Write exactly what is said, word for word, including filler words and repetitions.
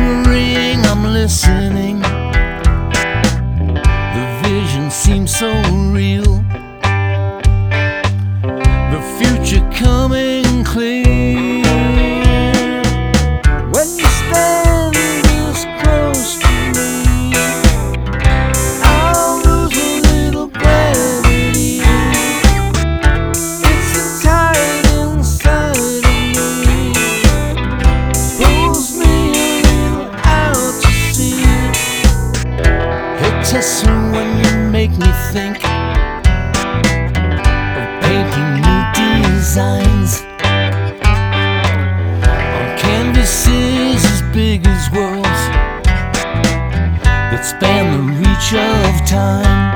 ring, I'm listening. The vision seems so real, the future coming clear. When you stand this close to me, I'll lose a little gravity. It's the tide inside of me, pulls me a little out to sea. Hey Tessa, when you make me think of painting new designs on canvases as big as worlds that span the reach of time.